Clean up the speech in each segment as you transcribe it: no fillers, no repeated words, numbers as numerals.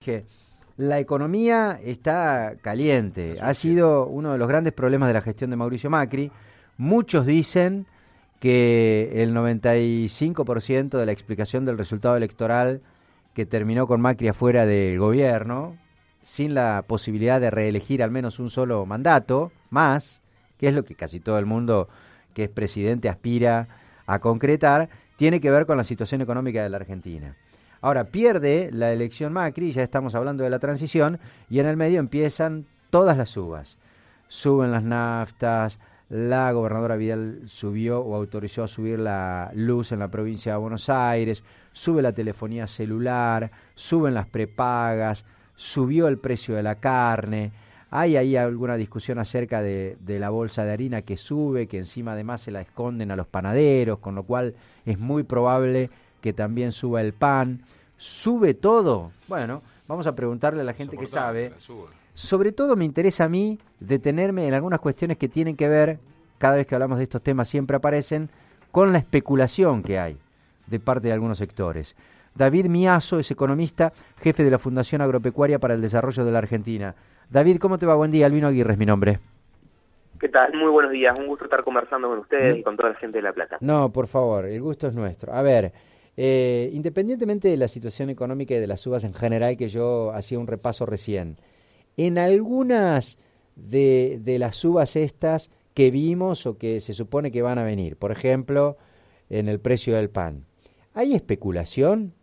Que la economía está caliente. Ha sido uno de los grandes problemas de la gestión de Mauricio Macri. Muchos dicen que el 95% de la explicación del resultado electoral que terminó con Macri afuera del gobierno, sin la posibilidad de reelegir al menos un solo mandato más, que es lo que casi todo el mundo que es presidente aspira a concretar, tiene que ver con la situación económica de la Argentina. Ahora, pierde la elección Macri, ya estamos hablando de la transición, y en el medio empiezan todas las subas. Suben las naftas, la gobernadora Vidal subió o autorizó a subir la luz en la provincia de Buenos Aires, sube la telefonía celular, suben las prepagas, subió el precio de la carne. Hay ahí alguna discusión acerca de la bolsa de harina que sube, que encima además se la esconden a los panaderos, con lo cual es muy probable que también suba el pan. ¿Sube todo? Bueno, vamos a preguntarle a la gente que sabe. Sobre todo me interesa a mí detenerme en algunas cuestiones que tienen que ver, cada vez que hablamos de estos temas siempre aparecen, con la especulación que hay de parte de algunos sectores. David Miazo es economista, jefe de la Fundación Agropecuaria para el Desarrollo de la Argentina. David, ¿cómo te va? Buen día, Albino Aguirre es mi nombre. ¿Qué tal? Muy buenos días, un gusto estar conversando con ustedes y con toda la gente de La Plata. No, por favor, el gusto es nuestro. A ver, independientemente de la situación económica y de las subas en general, que yo hacía un repaso recién, en algunas de las subas estas que vimos o que se supone que van a venir, por ejemplo, en el precio del pan, ¿hay especulación?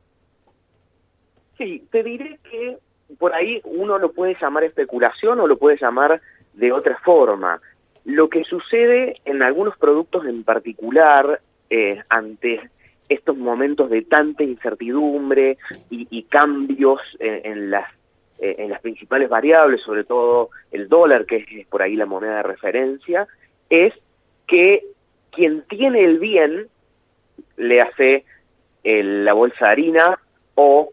Sí, te diré que por ahí uno lo puede llamar especulación o lo puede llamar de otra forma. Lo que sucede en algunos productos en particular, ante estos momentos de tanta incertidumbre y cambios en las principales variables, sobre todo el dólar, que es por ahí la moneda de referencia, es que quien tiene el bien, le hace la bolsa de harina o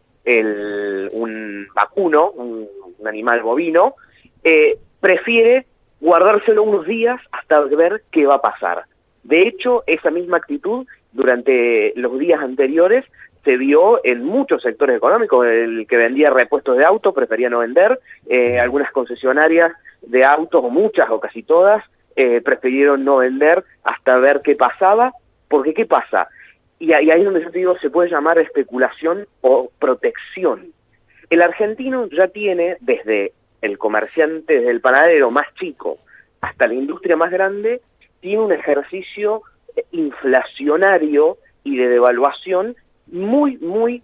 un vacuno, un animal bovino, prefiere guardárselo unos días hasta ver qué va a pasar. De hecho, esa misma actitud durante los días anteriores se vio en muchos sectores económicos. El que vendía repuestos de autos prefería no vender, algunas concesionarias de autos, o muchas o casi todas, prefirieron no vender hasta ver qué pasaba, porque ¿qué pasa? Y ahí es donde yo te digo, se puede llamar especulación o protección. El argentino ya tiene, desde el comerciante, desde el panadero más chico hasta la industria más grande, tiene un ejercicio inflacionario y de devaluación muy, muy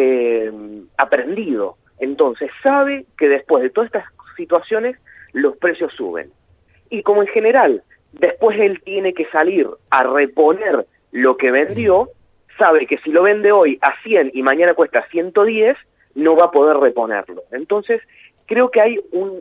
aprendido. Entonces sabe que después de todas estas situaciones los precios suben. Y como en general, después él tiene que salir a reponer lo que vendió, sabe que si lo vende hoy a 100 y mañana cuesta 110, no va a poder reponerlo. Entonces, creo que hay un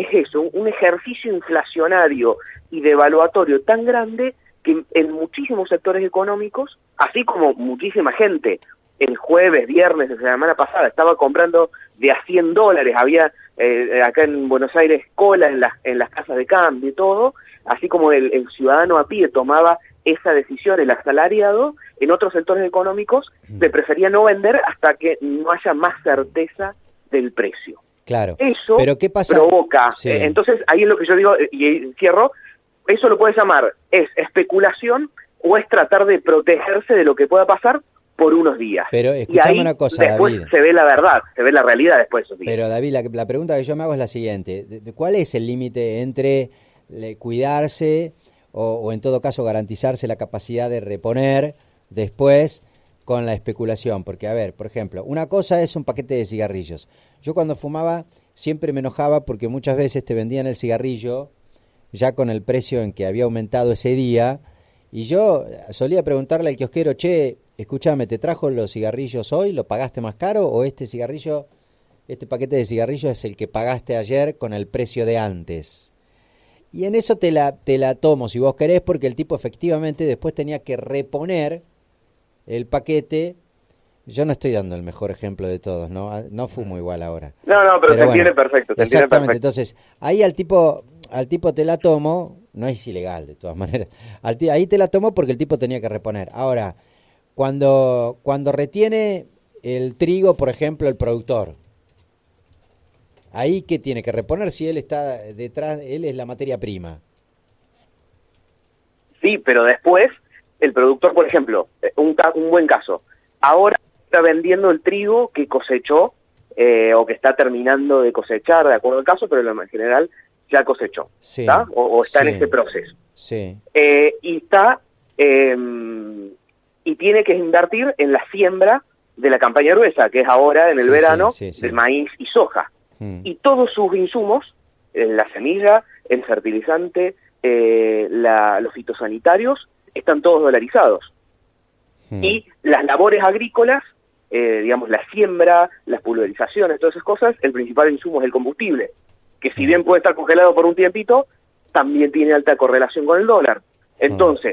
ejercicio inflacionario y devaluatorio tan grande que en muchísimos sectores económicos, así como muchísima gente el jueves, viernes de la semana pasada estaba comprando de a $100, había acá en Buenos Aires cola en las casas de cambio y todo, así como el ciudadano a pie tomaba esa decisión, el asalariado, en otros sectores económicos se prefería no vender hasta que no haya más certeza del precio. Claro. Eso ¿Pero qué pasa? Provoca, Sí. Entonces ahí es lo que yo digo, y cierro, eso lo puedes llamar, es especulación o es tratar de protegerse de lo que pueda pasar por unos días. Pero y escuchame ahí una cosa, después David. se ve la verdad, se ve la realidad después de esos días. Pero David, la pregunta que yo me hago es la siguiente. ¿Cuál es el límite entre cuidarse o en todo caso garantizarse la capacidad de reponer después con la especulación? Porque, a ver, por ejemplo, una cosa es un paquete de cigarrillos. Yo cuando fumaba siempre me enojaba porque muchas veces te vendían el cigarrillo ya con el precio en que había aumentado ese día, y yo solía preguntarle al kiosquero, che, escúchame, ¿te trajo los cigarrillos hoy? ¿Lo pagaste más caro? ¿O este paquete de cigarrillos es el que pagaste ayer con el precio de antes? Y en eso te la tomo, si vos querés, porque el tipo efectivamente después tenía que reponer el paquete. Yo no estoy dando el mejor ejemplo de todos, no fumo igual ahora. No, pero te bueno, entiende perfecto. Exactamente, entonces, ahí al tipo te la tomo, no es ilegal de todas maneras, ahí te la tomo porque el tipo tenía que reponer. Ahora, cuando retiene el trigo, por ejemplo, el productor, ahí ¿qué tiene que reponer si él está detrás, él es la materia prima? Sí, pero después el productor, por ejemplo, un buen caso, ahora está vendiendo el trigo que cosechó o que está terminando de cosechar, de acuerdo al caso, pero en general ya cosechó, Sí, ¿está? O está sí, en ese proceso. sí. Y está y tiene que invertir en la siembra de la campaña gruesa, que es ahora en el verano, del maíz y soja. Y todos sus insumos, la semilla, el fertilizante, los fitosanitarios, están todos dolarizados. Y las labores agrícolas, digamos, la siembra, las pulverizaciones, todas esas cosas, el principal insumo es el combustible, que si bien puede estar congelado por un tiempito, también tiene alta correlación con el dólar. Entonces,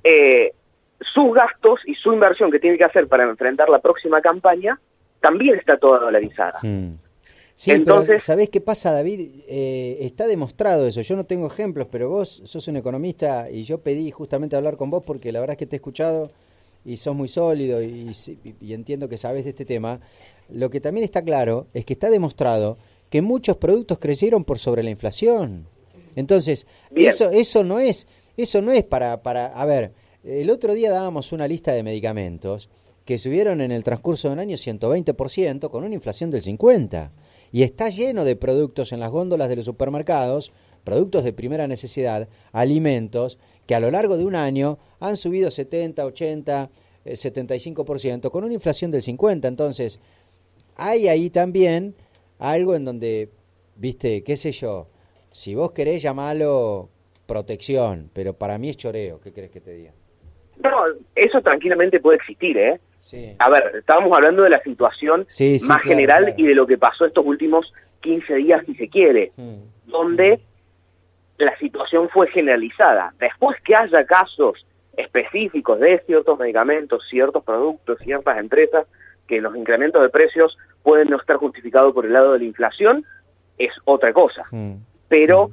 sus gastos y su inversión que tiene que hacer para enfrentar la próxima campaña, también está toda dolarizada. Sí, entonces, pero ¿sabés qué pasa, David? Está demostrado eso. Yo no tengo ejemplos, pero vos sos un economista y yo pedí justamente hablar con vos porque la verdad es que te he escuchado y sos muy sólido y entiendo que sabés de este tema. Lo que también está claro es que está demostrado que muchos productos crecieron por sobre la inflación. Entonces, eso no es para a ver, el otro día dábamos una lista de medicamentos que subieron en el transcurso de un año 120% con una inflación del 50%. Y está lleno de productos en las góndolas de los supermercados, productos de primera necesidad, alimentos, que a lo largo de un año han subido 70, 80, 75%, con una inflación del 50%. Entonces, hay ahí también algo en donde, viste, qué sé yo, si vos querés llamarlo protección, pero para mí es choreo, ¿qué querés que te diga? No, eso tranquilamente puede existir, ¿eh? Sí. A ver, estábamos hablando de la situación más general, claro, y de lo que pasó estos últimos 15 días, si se quiere, donde la situación fue generalizada. Después que haya casos específicos de ciertos medicamentos, ciertos productos, ciertas empresas, que los incrementos de precios pueden no estar justificados por el lado de la inflación, es otra cosa. Pero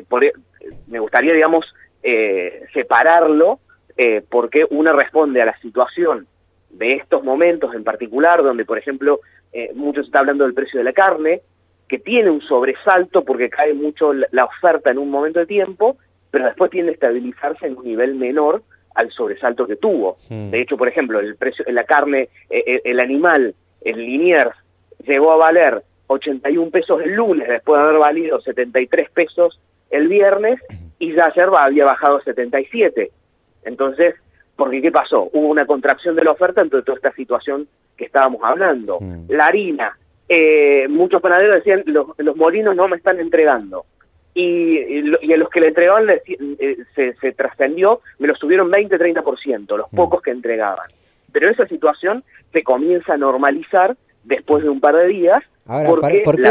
me gustaría, digamos, separarlo, porque una responde a la situación de estos momentos en particular, donde, por ejemplo, mucho se está hablando del precio de la carne, que tiene un sobresalto porque cae mucho la oferta en un momento de tiempo, pero después tiende a estabilizarse en un nivel menor al sobresalto que tuvo. De hecho, por ejemplo, el precio de la carne, el animal, el Liniers, llegó a valer 81 pesos el lunes, después de haber valido 73 pesos el viernes, y ya ayer había bajado a 77. Entonces, porque ¿qué pasó? Hubo una contracción de la oferta entre toda esta situación que estábamos hablando. La harina, muchos panaderos decían, los molinos no me están entregando. Y a los que le entregaban se trascendió, me lo subieron 20-30%, los pocos que entregaban. Pero esa situación se comienza a normalizar después de un par de días. Ahora, porque ¿por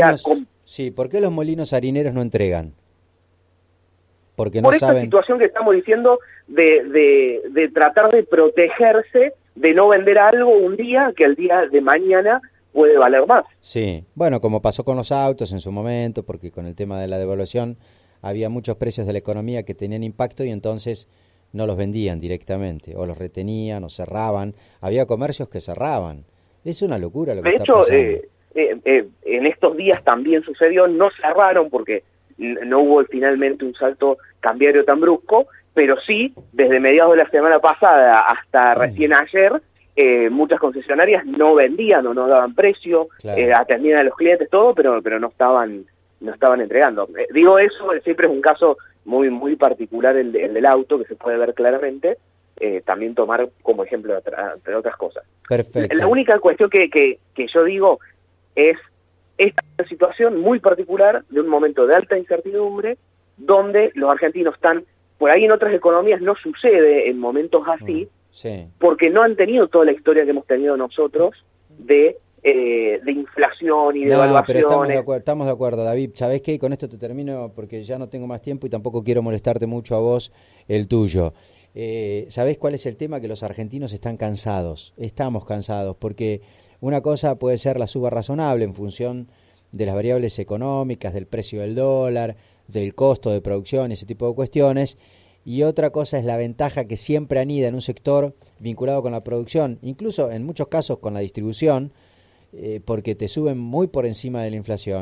qué los molinos harineros no entregan? Porque no por esta saben... situación que estamos diciendo de tratar de protegerse, de no vender algo un día que el día de mañana puede valer más. Sí, bueno, como pasó con los autos en su momento, porque con el tema de la devaluación había muchos precios de la economía que tenían impacto y entonces no los vendían directamente, o los retenían, o cerraban. Había comercios que cerraban. Es una locura lo que está pasando. De hecho, en estos días también sucedió, no cerraron porque no hubo finalmente un salto cambiario tan brusco, pero sí, desde mediados de la semana pasada hasta recién ayer, muchas concesionarias no vendían o no daban precio, claro, atendían a los clientes, todo, pero no estaban entregando. Digo eso, siempre es un caso muy muy particular el del auto, que se puede ver claramente, también tomar como ejemplo entre otras cosas. Perfecto. La única cuestión que yo digo es esta situación muy particular de un momento de alta incertidumbre, donde los argentinos están, por ahí en otras economías no sucede en momentos así, sí, porque no han tenido toda la historia que hemos tenido nosotros de inflación y de evaluaciones. Pero estamos de acuerdo, David. ¿Sabés qué? Con esto te termino porque ya no tengo más tiempo y tampoco quiero molestarte mucho a vos el tuyo. ¿Sabés cuál es el tema? Que los argentinos están cansados. Estamos cansados porque una cosa puede ser la suba razonable en función de las variables económicas, del precio del dólar, del costo de producción, ese tipo de cuestiones. Y otra cosa es la ventaja que siempre anida en un sector vinculado con la producción, incluso en muchos casos con la distribución, porque te suben muy por encima de la inflación.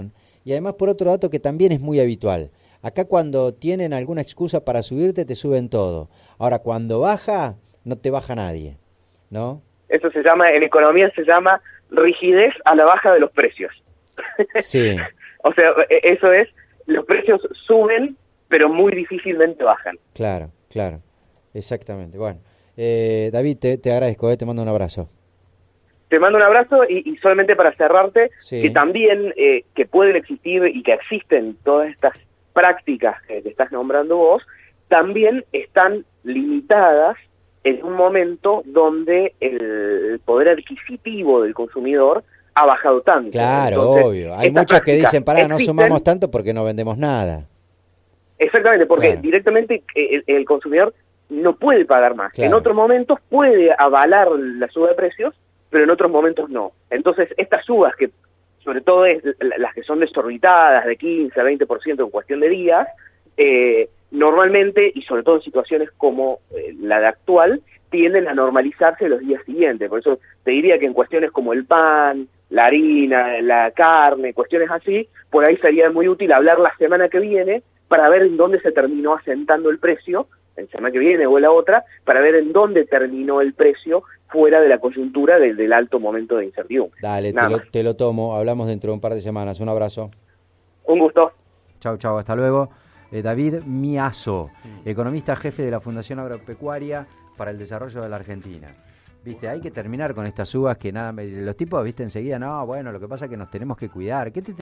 Y además por otro dato que también es muy habitual. Acá cuando tienen alguna excusa para subirte, te suben todo. Ahora, cuando baja, no te baja nadie, ¿no? Eso se llama, en economía se llama rigidez a la baja de los precios. Sí. O sea, eso es, los precios suben, pero muy difícilmente bajan. Claro, claro, exactamente. Bueno, David, te agradezco, te mando un abrazo. Te mando un abrazo y solamente para cerrarte, Sí. que también que pueden existir y que existen todas estas prácticas que estás nombrando vos, también están limitadas en un momento donde el poder adquisitivo del consumidor ha bajado tanto. Claro, Entonces, obvio. Hay estas muchos que dicen, prácticas no existen, sumamos tanto porque no vendemos nada. Exactamente, porque Claro. directamente el consumidor no puede pagar más. Claro. En otros momentos puede avalar la suba de precios, pero en otros momentos no. Entonces, estas subas, que sobre todo las que son desorbitadas, de 15 a 20% en cuestión de días, normalmente, y sobre todo en situaciones como la de actual, tienden a normalizarse los días siguientes. Por eso te diría que en cuestiones como el pan, la harina, la carne, cuestiones así, por ahí sería muy útil hablar la semana que viene para ver en dónde se terminó asentando el precio, en semana que viene o en la otra, para ver en dónde terminó el precio fuera de la coyuntura del alto momento de incertidumbre. Dale, Nada te lo tomo. Hablamos dentro de un par de semanas. Un abrazo. Un gusto. Chau, chau, hasta luego. David Miazo, economista jefe de la Fundación Agropecuaria para el Desarrollo de la Argentina. Viste, hay que terminar con estas subas que nada, los tipos, viste, enseguida, no, bueno, lo que pasa es que nos tenemos que cuidar. ¿Qué te